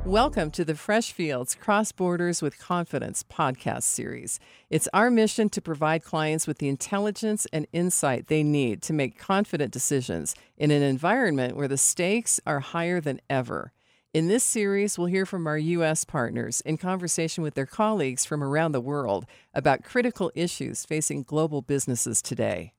Welcome to the Fresh Fields Cross Borders with Confidence podcast series. It's our mission to provide clients with the intelligence and insight they need to make confident decisions in an environment where the stakes are higher than ever. In this series, we'll hear from our U.S. partners in conversation with their colleagues from around the world about critical issues facing global businesses today.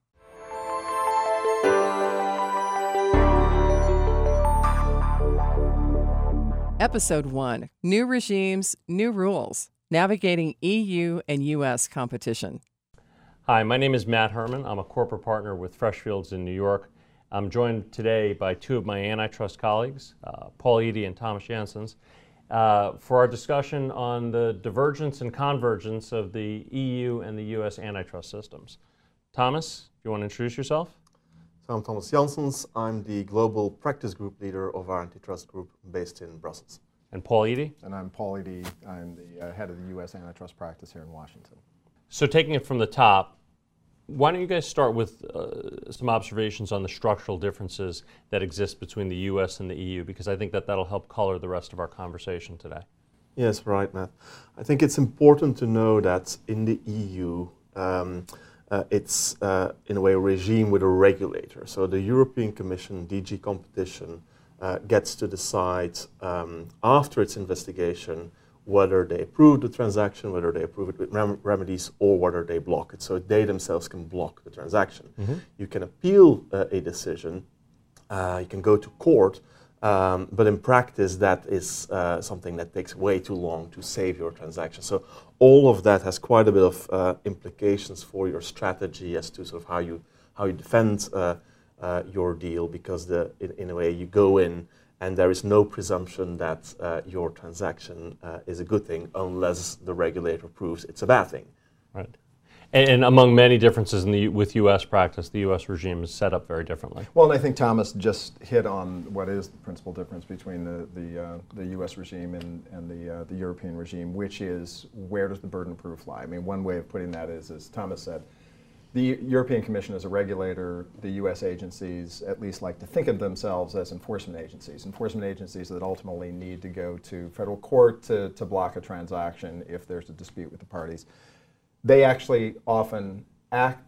Episode 1, New Regimes, New Rules, Navigating EU and U.S. Competition. Hi, my name is Matt Herman. I'm a corporate partner with Fresh Fields in New York. I'm joined today by two of my antitrust colleagues, Paul Eadie and Thomas Janssens, for our discussion on the divergence and convergence of the EU and the U.S. antitrust systems. Thomas, do you want to introduce yourself? So I'm Thomas Janssens. I'm the Global Practice Group Leader of our antitrust group based in Brussels. And Paul Eadie? And I'm Paul Eadie. I'm the head of the U.S. antitrust practice here in Washington. So taking it from the top, why don't you guys start with some observations on the structural differences that exist between the U.S. and the EU, because I think that that'll help color the rest of our conversation today. Yes, right, Matt. I think it's important to know that in the EU, it's in a way a regime with a regulator. So the European Commission, DG Competition, gets to decide after its investigation whether they approve the transaction, whether they approve it with remedies, or whether they block it. So they themselves can block the transaction. Mm-hmm. You can appeal a decision, you can go to court, but in practice that is something that takes way too long to save your transaction. So all of that has quite a bit of implications for your strategy as to sort of how you defend your deal, because in a way you go in and there is no presumption that your transaction is a good thing unless the regulator proves it's a bad thing. Right. And among many differences with U.S. practice, the U.S. regime is set up very differently. Well, and I think Thomas just hit on what is the principal difference between the U.S. regime and the European regime, which is where does the burden of proof lie? I mean, one way of putting that is, as Thomas said, the European Commission is a regulator. The U.S. agencies at least like to think of themselves as enforcement agencies that ultimately need to go to federal court to block a transaction if there's a dispute with the parties. They actually often act,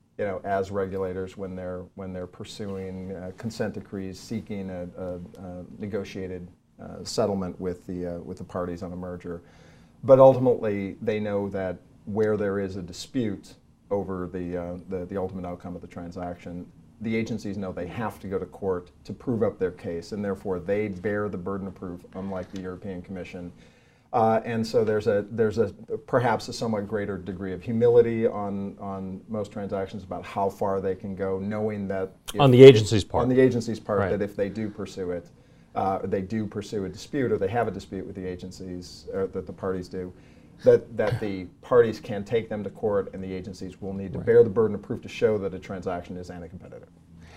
as regulators when they're pursuing consent decrees, seeking a negotiated settlement with the parties on a merger. But ultimately, they know that where there is a dispute over the ultimate outcome of the transaction, the agencies know they have to go to court to prove up their case, and therefore they bear the burden of proof, unlike the European Commission. And so there's perhaps a somewhat greater degree of humility on most transactions about how far they can go, knowing that on the agency's part, right, that if they do pursue it, they do pursue a dispute, or they have a dispute with the agencies, or that the parties do, that the parties can take them to court, and the agencies will need to bear the burden of proof to show that a transaction is anti-competitive.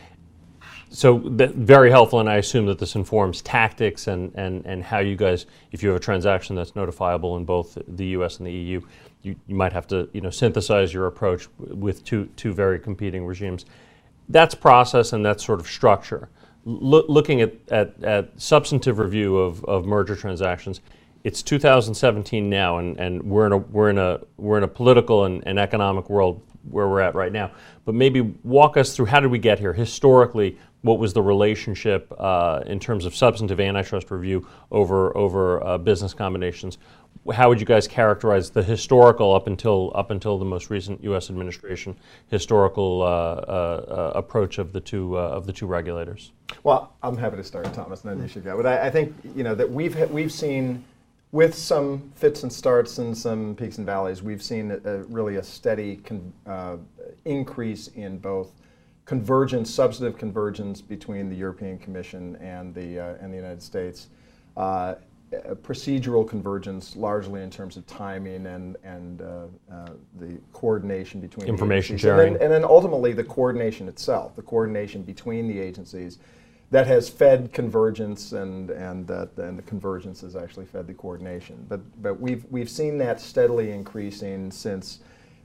So very helpful, and I assume that this informs tactics and how you guys, if you have a transaction that's notifiable in both the U.S. and the EU, you might have to synthesize your approach with two very competing regimes. That's process and that's sort of structure. Looking at substantive review of merger transactions, it's 2017 now, and we're in a political and economic world where we're at right now. But maybe walk us through, how did we get here historically? What was the relationship in terms of substantive antitrust review over business combinations? How would you guys characterize the historical up until the most recent U.S. administration historical approach of the two regulators? Well, I'm happy to start, Thomas, and then you should go. But I think that we've seen, with some fits and starts and some peaks and valleys, we've seen really a steady increase in both substantive convergence between the European Commission and the United States, procedural convergence, largely in terms of timing and the coordination between information the sharing, and then ultimately the coordination itself, the coordination between the agencies, that has fed convergence, and the convergence has actually fed the coordination. But we've seen that steadily increasing since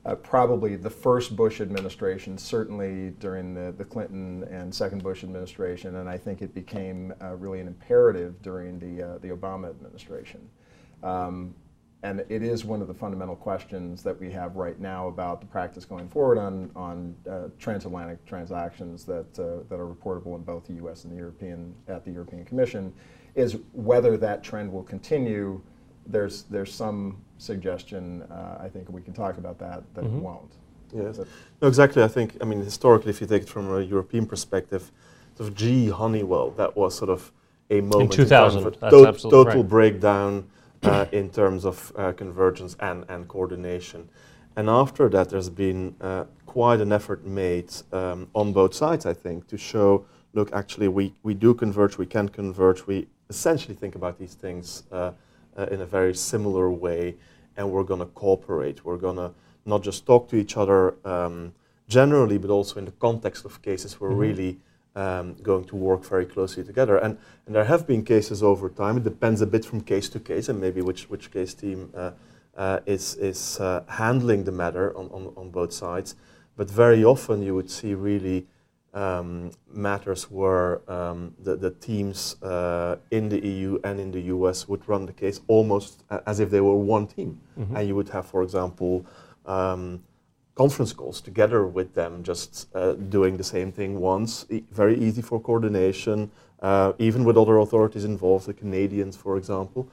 probably the first Bush administration, certainly during the Clinton and second Bush administration, and I think it became really an imperative during the Obama administration. And it is one of the fundamental questions that we have right now about the practice going forward on transatlantic transactions that are reportable in both the U.S. and the European Commission, is whether that trend will continue. There's some suggestion, I think we can talk about that it won't. Yes, no, exactly. I think, I mean, historically, if you take it from a European perspective, sort of GE Honeywell, that was sort of a moment in 2000, of that's absolutely total right. breakdown in terms of convergence and coordination. And after that, there's been quite an effort made on both sides, I think, to show, look, actually, we do converge, we can converge, we essentially think about these things in a very similar way, and we're going to cooperate. We're going to not just talk to each other generally, but also in the context of cases we're really going to work very closely together. And there have been cases over time. It depends a bit from case to case, and maybe which case team is handling the matter on both sides. But very often you would see really matters where the teams in the EU and in the US would run the case almost as if they were one team. And you would have, for example, conference calls together with them, just doing the same thing once, very easy for coordination, even with other authorities involved, the Canadians, for example.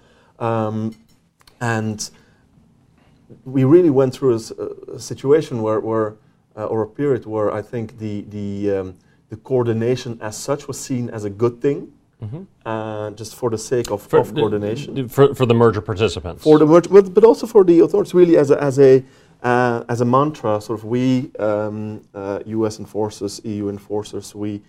And we really went through a situation where or a period where I think the coordination as such was seen as a good thing, just for the sake of coordination. For the merger participants. For the merger, but also for the authorities, really as a mantra, sort of we, U.S. enforcers, EU enforcers, we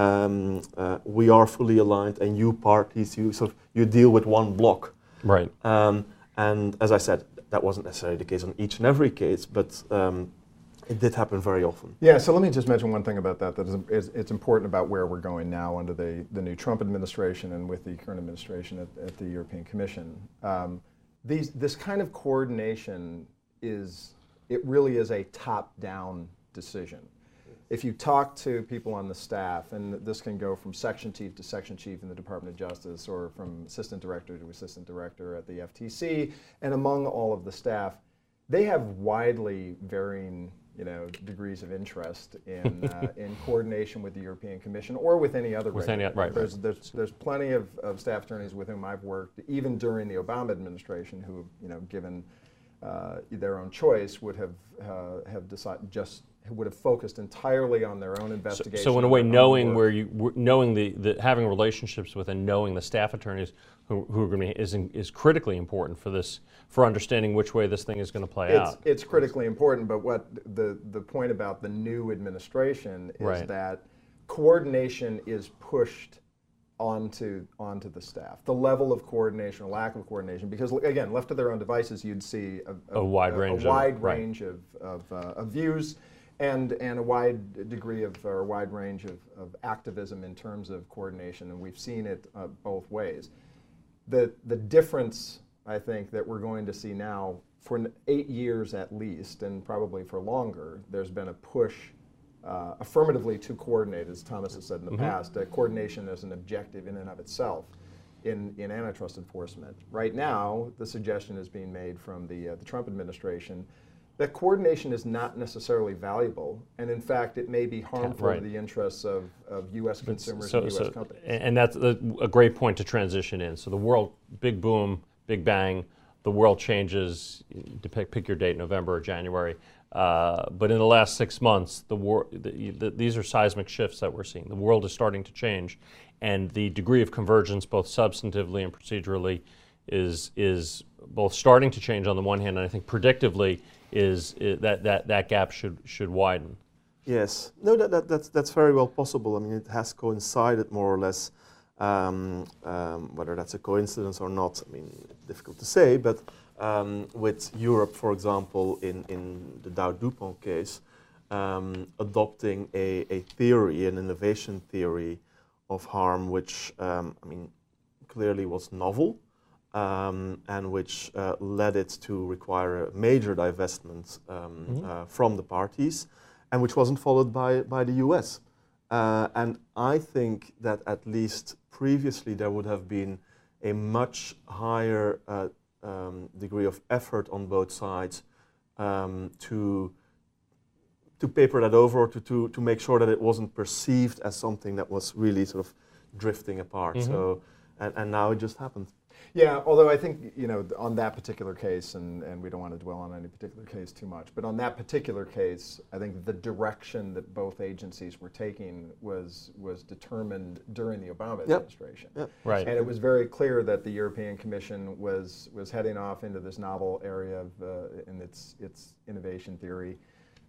are fully aligned, and you parties, you deal with one block. Right. And as I said, that wasn't necessarily the case on each and every case, but it did happen very often. Yeah, so let me just mention one thing about that it's important about where we're going now under the new Trump administration and with the current administration at the European Commission. This kind of coordination it really is a top-down decision. If you talk to people on the staff, and this can go from section chief to section chief in the Department of Justice, or from assistant director to assistant director at the FTC, and among all of the staff, they have widely varying degrees of interest in coordination with the European Commission or with any other regulator. Right. There's plenty of staff attorneys with whom I've worked, even during the Obama administration, who given their own choice, would have decided would have focused entirely on their own investigation. So in a way, knowing having relationships with and knowing the staff attorneys who are going to is critically important for understanding which way this thing is going to play out. It's critically important, but what the point about the new administration is that coordination is pushed onto the staff. The level of coordination or lack of coordination, because again, left to their own devices, you'd see a wide range of views. And a wide degree or a wide range of activism in terms of coordination, and we've seen it both ways. The difference, I think, that we're going to see now, for 8 years at least, and probably for longer, there's been a push affirmatively to coordinate, as Thomas has said in the past, coordination as an objective in and of itself in antitrust enforcement. Right now, the suggestion is being made from the Trump administration that coordination is not necessarily valuable, and in fact, it may be harmful to the interests of U.S. consumers and U.S. companies. And that's a great point to transition in. So the world, big boom, big bang, the world changes, pick your date, November or January. But in the last 6 months, these are seismic shifts that we're seeing. The world is starting to change, and the degree of convergence, both substantively and procedurally, is both starting to change on the one hand, and I think predictively, that gap should widen. Yes, no, that's very well possible. I mean, it has coincided more or less. Whether that's a coincidence or not, I mean, difficult to say. But with Europe, for example, in the Dow DuPont case, adopting a theory, an innovation theory of harm, which I mean, clearly was novel. and which led it to require a major divestment from the parties, and which wasn't followed by the US. And I think that at least previously there would have been a much higher degree of effort on both sides to paper that over, or to make sure that it wasn't perceived as something that was really sort of drifting apart. So, and now it just happened. Yeah, although I think, on that particular case, and we don't want to dwell on any particular case too much, but on that particular case, I think the direction that both agencies were taking was determined during the Obama administration. Yep. Right. And it was very clear that the European Commission was heading off into this novel area in its innovation theory.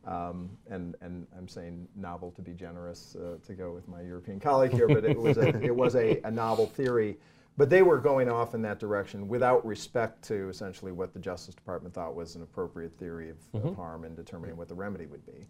And I'm saying novel to be generous, to go with my European colleague here, but it was a novel theory. But they were going off in that direction without respect to essentially what the Justice Department thought was an appropriate theory of harm and determining what the remedy would be.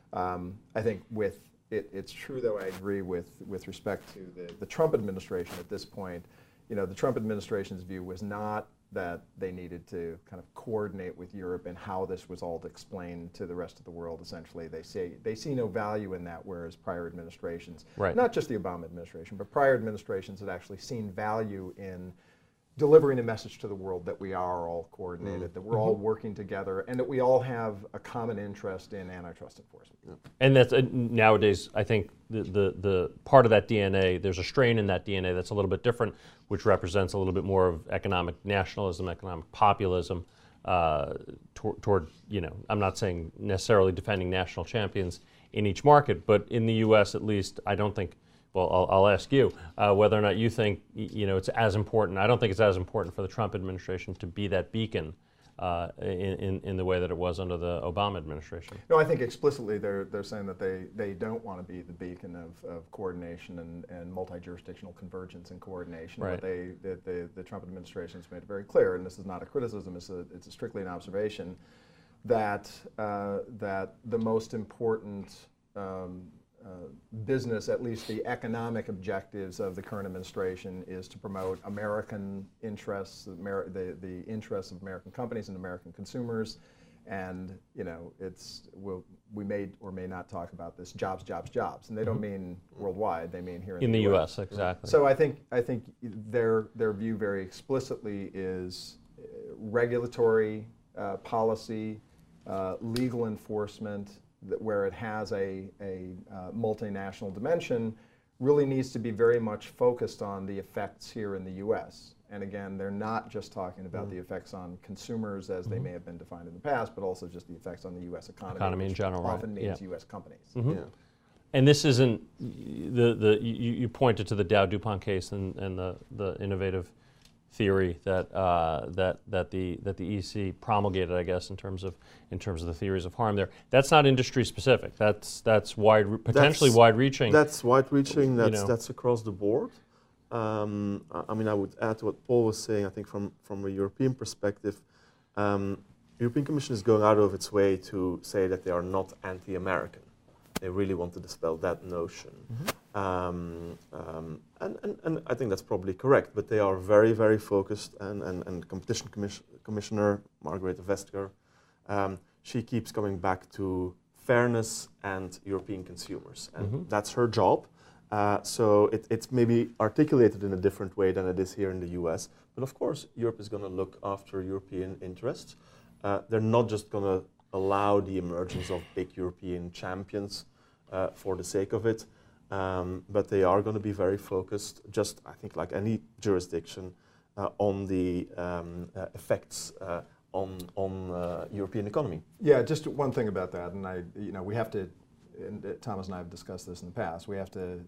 I think it's true, though, I agree with respect to the Trump administration at this point. The Trump administration's view was not that they needed to kind of coordinate with Europe and how this was all explained to the rest of the world. Essentially, they see no value in that, whereas prior administrations, not just the Obama administration, but prior administrations had actually seen value in delivering a message to the world that we are all coordinated, that we're all working together, and that we all have a common interest in antitrust enforcement. And that's nowadays, I think the part of that DNA, there's a strain in that DNA that's a little bit different, which represents a little bit more of economic nationalism, economic populism, toward, I'm not saying necessarily defending national champions in each market, but in the U.S. at least, I don't think. Well, I'll ask you whether or not you think it's as important. I don't think it's as important for the Trump administration to be that beacon in the way that it was under the Obama administration. No, I think explicitly they're saying that they don't want to be the beacon of coordination and multi-jurisdictional convergence and coordination. Right. But the Trump administration has made it very clear, and this is not a criticism, it's strictly an observation, that the most important business, at least the economic objectives of the current administration, is to promote American interests, the interests of American companies and American consumers. And we may or may not talk about this, jobs, jobs, jobs, and they don't mean worldwide; they mean here in the U.S. Exactly. So I think their view very explicitly is regulatory policy, legal enforcement, where it has a multinational dimension, really needs to be very much focused on the effects here in the U.S. And again, they're not just talking about the effects on consumers as they may have been defined in the past, but also just the effects on the U.S. economy in general, often means U.S. companies. Yeah. And this isn't you pointed to the Dow DuPont case and the innovative theory that the EC promulgated, I guess, in terms of the theories of harm there. That's not industry specific. That's potentially wide-reaching. That's wide-reaching. That's across the board. I mean, I would add to what Paul was saying. I think from a European perspective, the European Commission is going out of its way to say that they are not anti-American. They really want to dispel that notion. And I think that's probably correct, but they are very, very focused, and Competition Commissioner Margrethe Vestager, she keeps coming back to fairness and European consumers, and that's her job. So it's maybe articulated in a different way than it is here in the US, but of course Europe is going to look after European interests. They're not just going to allow the emergence of big European champions for the sake of it. But they are going to be very focused, just I think like any jurisdiction, on the effects on European economy. Yeah, just one thing about that, and we have to, and Thomas and I have discussed this in the past, we have to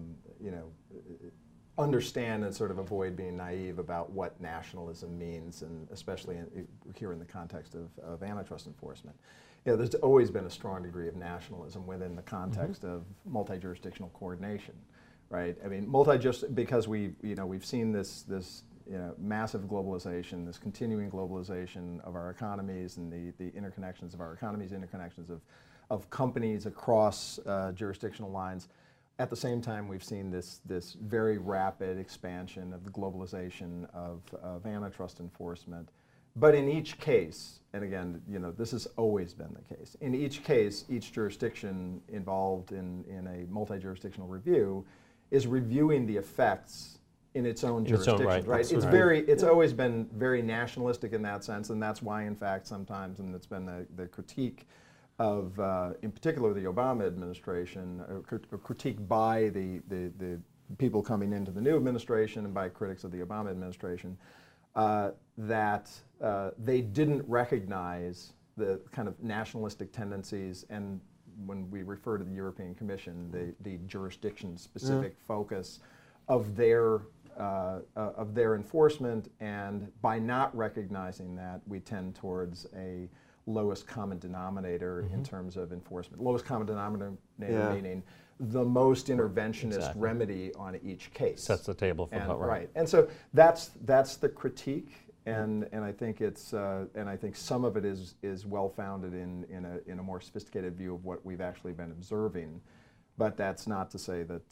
understand and sort of avoid being naive about what nationalism means, and especially here in the context of antitrust enforcement. There's always been a strong degree of nationalism within the context of multi-jurisdictional coordination, right? I mean, because we've seen this massive globalization, this continuing globalization of our economies, and the interconnections of our economies, interconnections of companies across jurisdictional lines. At the same time, we've seen this very rapid expansion of the globalization of antitrust enforcement. But in each case, and again, this has always been the case, in each case, each jurisdiction involved in a multi-jurisdictional review is reviewing the effects in its own jurisdiction, right? It's always been very nationalistic in that sense, and that's why, in fact, sometimes, and it's been the critique of, in particular, the Obama administration, a critique by the people coming into the new administration and by critics of the Obama administration, that they didn't recognize the kind of nationalistic tendencies, and when we refer to the European Commission, the jurisdiction-specific focus of their enforcement, and by not recognizing that, we tend towards a lowest common denominator in terms of enforcement. Lowest common denominator meaning the most interventionist remedy on each case. Sets the table for that, right. And so that's the critique, and I think it's and I think some of it is well founded in a more sophisticated view of what we've actually been observing. But that's not to say that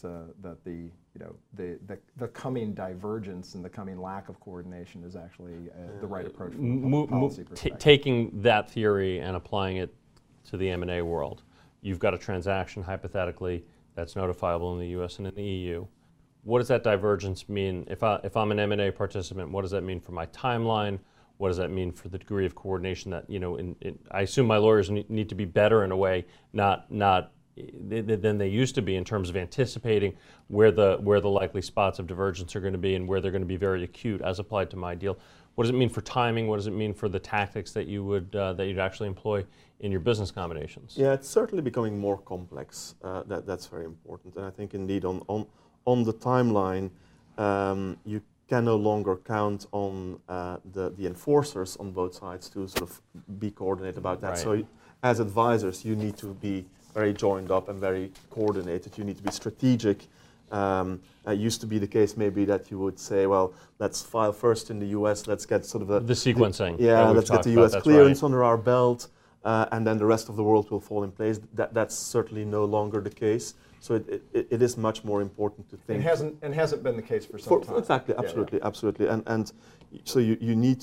the coming divergence and the coming lack of coordination is actually the right approach from a policy perspective. Taking that theory and applying it to the M&A world, you've got a transaction, hypothetically, that's notifiable in the U.S. and in the EU. What does that divergence mean? If I'm an M&A participant, what does that mean for my timeline? What does that mean for the degree of coordination that, I assume my lawyers need to be better in a way, not than they used to be in terms of anticipating where the likely spots of divergence are going to be and where they're going to be very acute as applied to my deal. What does it mean for timing? What does it mean for the tactics that you'd actually employ in your business combinations? Yeah, it's certainly becoming more complex. That's very important, and I think indeed on the timeline, you can no longer count on the enforcers on both sides to sort of be coordinated about that. Right. So as advisors, you need to be very joined up and very coordinated. You need to be strategic. It used to be the case maybe that you would say, well, let's file first in the US, let's get sort of the sequencing. Let's get the US clearance under our belt, and then the rest of the world will fall in place. That's certainly no longer the case. So it is much more important to think. It hasn't been the case for some time. Exactly, absolutely, absolutely. And so you need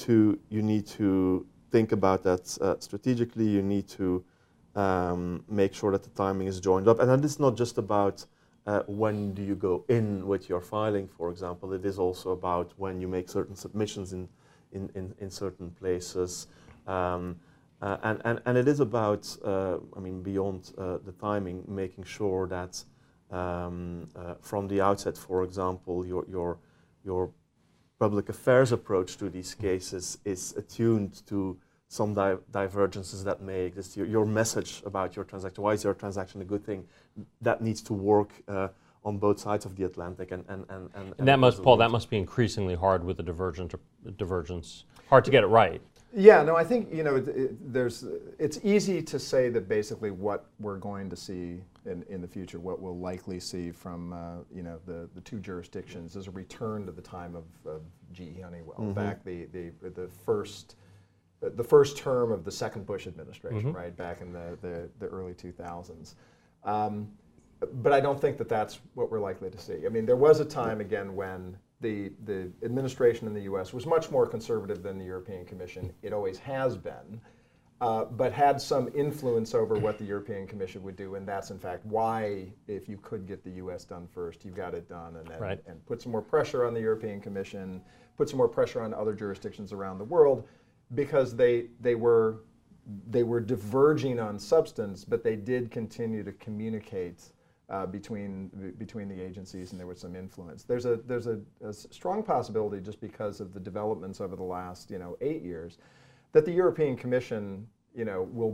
to think about that strategically. You need to make sure that the timing is joined up. And then it's not just about when do you go in with your filing, for example. It is also about when you make certain submissions in certain places. And it is about, beyond the timing, making sure that from the outset, for example, your public affairs approach to these cases is attuned to some divergences that may exist. Your message about your transaction, why is your transaction a good thing, that needs to work on both sides of the Atlantic. And that must be increasingly hard with the divergence. Hard to get it right. Yeah, no, I think it's easy to say that basically what we're going to see in the future, what we'll likely see from the two jurisdictions, is a return to the time of GE Honeywell, back the first term of the second Bush administration, right, back in the early 2000s. But I don't think that that's what we're likely to see. I mean, there was a time, again, when the administration in the U.S. was much more conservative than the European Commission. It always has been, but had some influence over what the European Commission would do, and that's, in fact, why, if you could get the U.S. done first, you got it done, and put some more pressure on the European Commission, put some more pressure on other jurisdictions around the world, because they were diverging on substance, but they did continue to communicate between the agencies, and there was some influence. There's a strong possibility, just because of the developments over the last 8 years, that the European Commission will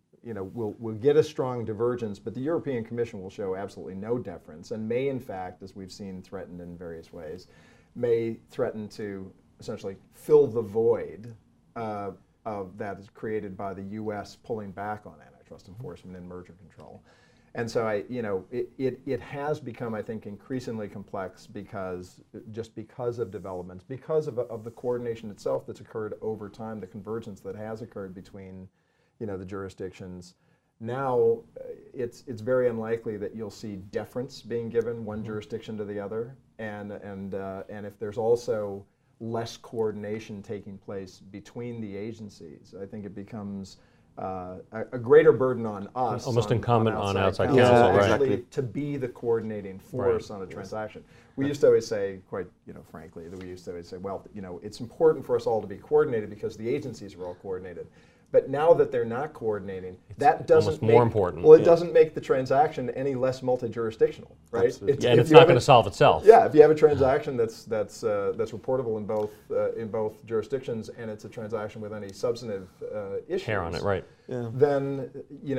get a strong divergence, but the European Commission will show absolutely no deference, and may, in fact, as we've seen threatened in various ways, may threaten to essentially fill the void that is created by the U.S. pulling back on antitrust enforcement and merger control. And so it has become, I think, increasingly complex because of developments, because of the coordination itself that's occurred over time, the convergence that has occurred between the jurisdictions, Now, it's very unlikely that you'll see deference being given one jurisdiction to the other, and if there's also less coordination taking place between the agencies, I think it becomes a greater burden on us. Almost incumbent on outside counsel, counsel, right. actually Exactly. to be the coordinating force Right. on a transaction. We used to always say, quite frankly, that we used to always say, well, it's important for us all to be coordinated because the agencies are all coordinated. But now that they're not coordinating, that doesn't almost more important. Well, it doesn't make the transaction any less multi-jurisdictional, right? Absolutely. And if it's you not have going a- to solve itself. Yeah, if you have a transaction that's reportable in both jurisdictions, and it's a transaction with any substantive issues, Hair on it, right? then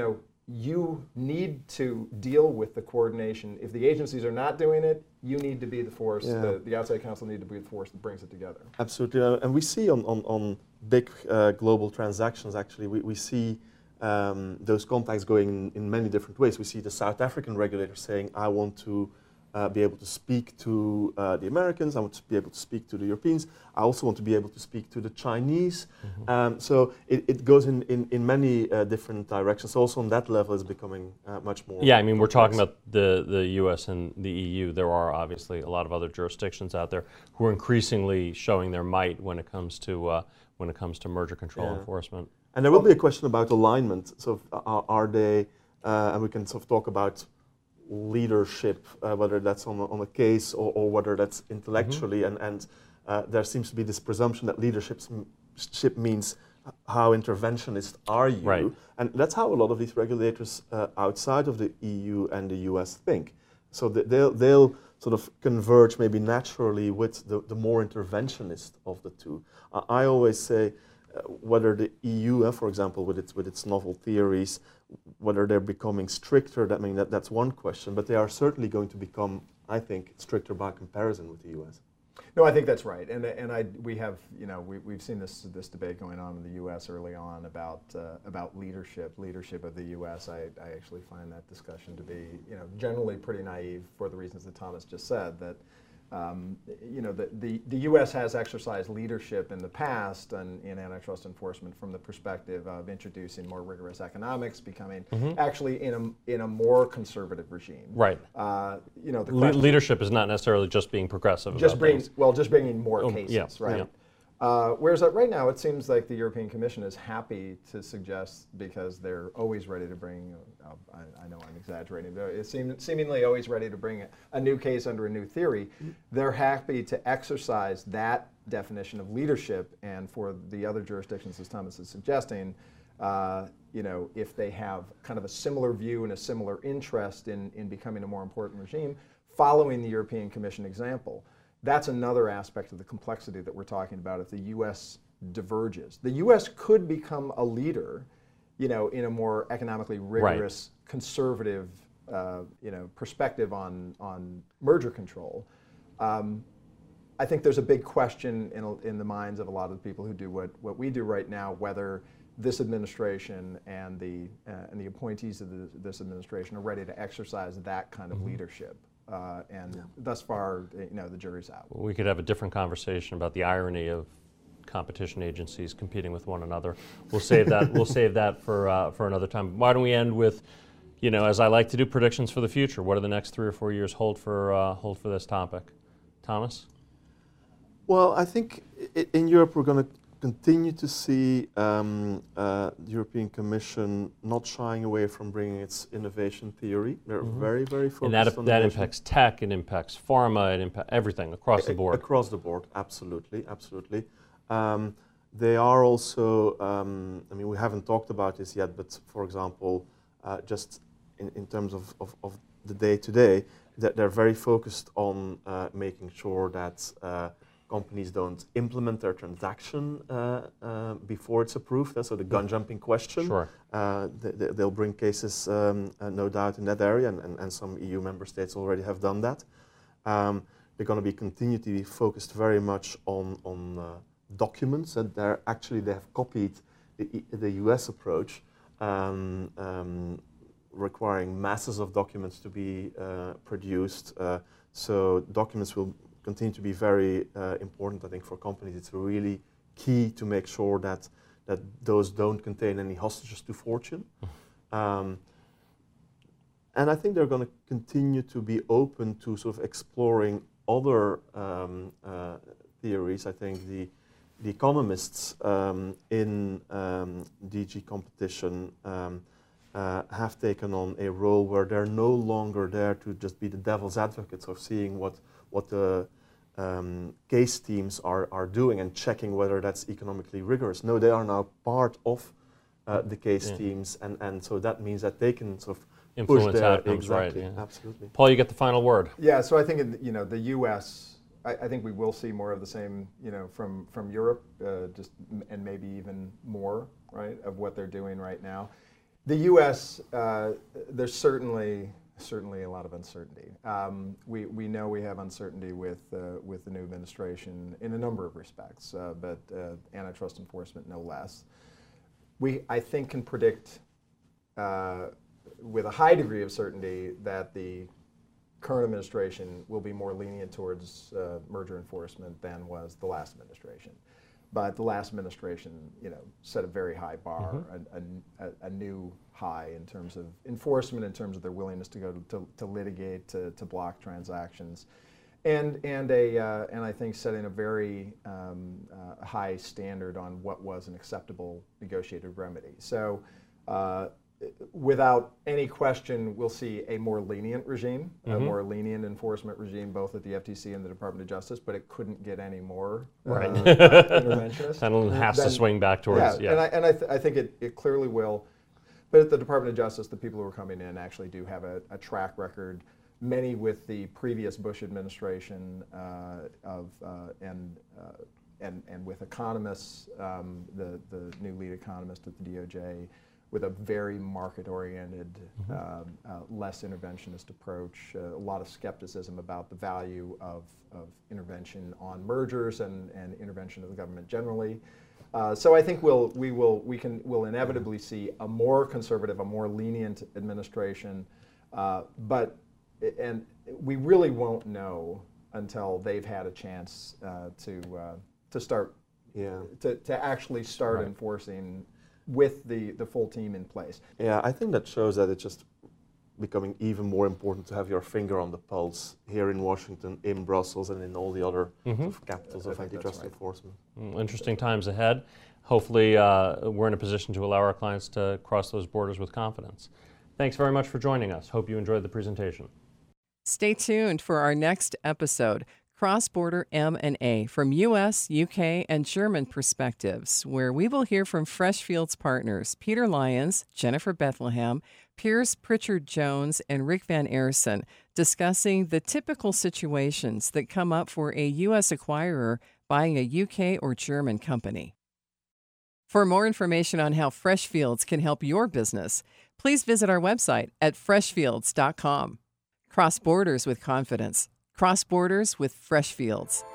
you need to deal with the coordination. If the agencies are not doing it, you need to be the force. Yeah. The outside counsel need to be the force that brings it together. Absolutely, and we see on big global transactions, actually, we see those contacts going in many different ways. We see the South African regulator saying, I want to be able to speak to the Americans, I want to be able to speak to the Europeans, I also want to be able to speak to the Chinese. So it goes in many different directions. Also on that level it's becoming much more Yeah, I mean, we're talking complex. about the U.S. and the EU. There are obviously a lot of other jurisdictions out there who are increasingly showing their might when it comes to merger control Yeah. enforcement. And there will be a question about alignment. So are they, and we can sort of talk about leadership, whether that's on a case or whether that's intellectually, and there seems to be this presumption that leadership means how interventionist are you, Right. and that's how a lot of these regulators outside of the EU and the US think. So they'll sort of converge maybe naturally with the more interventionist of the two. I always say, whether the EU, for example, with its novel theories, whether they're becoming stricter, that's one question, but they are certainly going to become, I think, stricter by comparison with the US. No, I think that's right, we've seen this debate going on in the U.S. early on about leadership of the U.S. I actually find that discussion to be generally pretty naive for the reasons that Thomas just said. That the U.S. has exercised leadership in the past in antitrust enforcement from the perspective of introducing more rigorous economics, becoming actually in a more conservative regime. Right. The question, Leadership is not necessarily just being progressive. just about things. bringing more cases, yeah, right? yeah. Whereas right now, it seems like the European Commission is happy to suggest, because they're always ready to bring, I know I'm exaggerating, but it's seemingly always ready to bring a new case under a new theory. They're happy to exercise that definition of leadership, and for the other jurisdictions, as Thomas is suggesting, if they have kind of a similar view and a similar interest in becoming a more important regime, following the European Commission example. That's another aspect of the complexity that we're talking about if the U.S. diverges. The U.S. could become a leader, in a more economically rigorous, conservative, perspective on merger control. I think there's a big question in the minds of a lot of the people who do what we do right now, whether this administration and the appointees of this administration are ready to exercise that kind of leadership. Thus far, the jury's out. We could have a different conversation about the irony of competition agencies competing with one another. We'll save that. We'll save that for another time. Why don't we end with, as I like to do, predictions for the future? What do the next 3 or 4 years hold for this topic? Thomas? Well, I think in Europe we're going to continue to see the European Commission not shying away from bringing its innovation theory. They're very, very focused And on that innovation. impacts tech, it impacts pharma, it impacts everything across the board. Across the board, absolutely, absolutely. They are also, we haven't talked about this yet, but for example, just in terms of the day-to-day, that they're very focused on making sure that companies don't implement their transaction before it's approved. So the gun jumping question, Sure. They'll bring cases, no doubt, in that area, and some EU member states already have done that. They're going to continue to be focused very much on documents, and they have copied the US approach, requiring masses of documents to be produced. So documents will continue to be very important, I think, for companies. It's really key to make sure that those don't contain any hostages to fortune. And I think they're going to continue to be open to sort of exploring other theories. I think the economists in DG competition have taken on a role where they're no longer there to just be the devil's advocates of seeing what the case teams are doing and checking whether that's economically rigorous. No, they are now part of the case teams, and so that means that they can sort of influence push outcomes, exactly, right? Yeah. Absolutely. Paul, you get the final word. Yeah, so I think the U.S. I think we will see more of the same, from Europe, and maybe even more, right, of what they're doing right now. The U.S. There's certainly a lot of uncertainty. We know we have uncertainty with the new administration in a number of respects, but antitrust enforcement no less. We, I think, can predict with a high degree of certainty that the current administration will be more lenient towards merger enforcement than was the last administration. But the last administration, set a very high bar, a new high in terms of enforcement, in terms of their willingness to go to litigate, to block transactions, and I think setting a very high standard on what was an acceptable negotiated remedy. So. Without any question, we'll see a more lenient regime, a more lenient enforcement regime, both at the FTC and the Department of Justice, but it couldn't get any more interventionist. Pendulum has to swing back towards, And I think it clearly will. But at the Department of Justice, the people who are coming in actually do have a track record, many with the previous Bush administration and with economists, the new lead economist at the DOJ, with a very market-oriented, less interventionist approach, a lot of skepticism about the value of intervention on mergers and intervention of the government generally. So I think we'll inevitably see a more conservative, a more lenient administration, but we really won't know until they've had a chance to start to actually start enforcing with the full team in place. Yeah, I think that shows that it's just becoming even more important to have your finger on the pulse here in Washington, in Brussels, and in all the other sort of capitals of antitrust enforcement. Interesting times ahead. Hopefully we're in a position to allow our clients to cross those borders with confidence. Thanks very much for joining us. Hope you enjoyed the presentation. Stay tuned for our next episode, Cross-Border M&A from U.S., U.K., and German perspectives, where we will hear from Freshfields partners Peter Lyons, Jennifer Bethlehem, Piers Pritchard-Jones, and Rick Van Aerson, discussing the typical situations that come up for a U.S. acquirer buying a U.K. or German company. For more information on how Freshfields can help your business, please visit our website at freshfields.com. Cross borders with confidence. Cross borders with Freshfields.